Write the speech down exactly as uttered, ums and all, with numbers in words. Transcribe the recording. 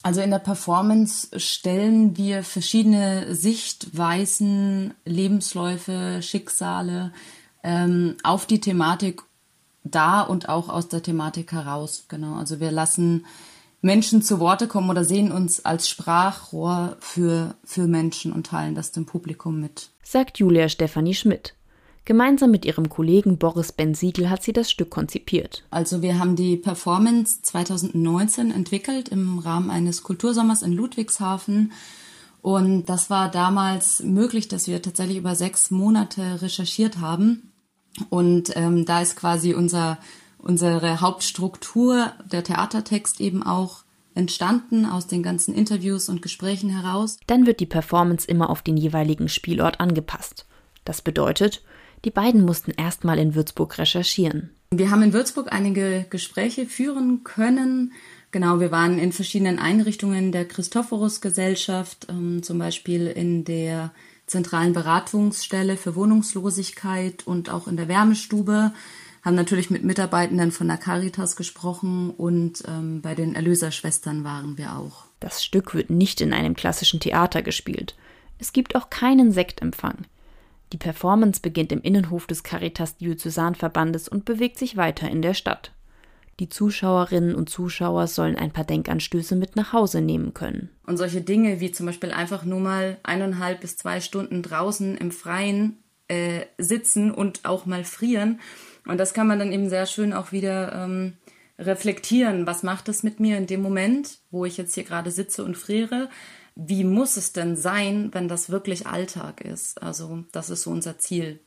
Also in der Performance stellen wir verschiedene Sichtweisen, Lebensläufe, Schicksale ähm, auf die Thematik dar und auch aus der Thematik heraus. Genau. Also wir lassen Menschen zu Worte kommen oder sehen uns als Sprachrohr für, für Menschen und teilen das dem Publikum mit. Sagt Julia Stefanie Schmidt. Gemeinsam mit ihrem Kollegen Boris Ben-Siegel hat sie das Stück konzipiert. Also wir haben die Performance zwanzig neunzehn entwickelt im Rahmen eines Kultursommers in Ludwigshafen. Und das war damals möglich, dass wir tatsächlich über sechs Monate recherchiert haben. Und ähm, da ist quasi unser, unsere Hauptstruktur, der Theatertext eben auch entstanden aus den ganzen Interviews und Gesprächen heraus. Dann wird die Performance immer auf den jeweiligen Spielort angepasst. Das bedeutet, die beiden mussten erstmal in Würzburg recherchieren. Wir haben in Würzburg einige Gespräche führen können. Genau, wir waren in verschiedenen Einrichtungen der Christophorus-Gesellschaft, ähm, zum Beispiel in der zentralen Beratungsstelle für Wohnungslosigkeit und auch in der Wärmestube, haben natürlich mit Mitarbeitenden von der Caritas gesprochen und ähm, bei den Erlöserschwestern waren wir auch. Das Stück wird nicht in einem klassischen Theater gespielt. Es gibt auch keinen Sektempfang. Die Performance beginnt im Innenhof des Caritas-Diözesanverbandes und bewegt sich weiter in der Stadt. Die Zuschauerinnen und Zuschauer sollen ein paar Denkanstöße mit nach Hause nehmen können. Und solche Dinge wie zum Beispiel einfach nur mal eineinhalb bis zwei Stunden draußen im Freien äh, sitzen und auch mal frieren. Und das kann man dann eben sehr schön auch wieder ähm, reflektieren. Was macht es mit mir in dem Moment, wo ich jetzt hier gerade sitze und friere? Wie muss es denn sein, wenn das wirklich Alltag ist? Also das ist so unser Ziel.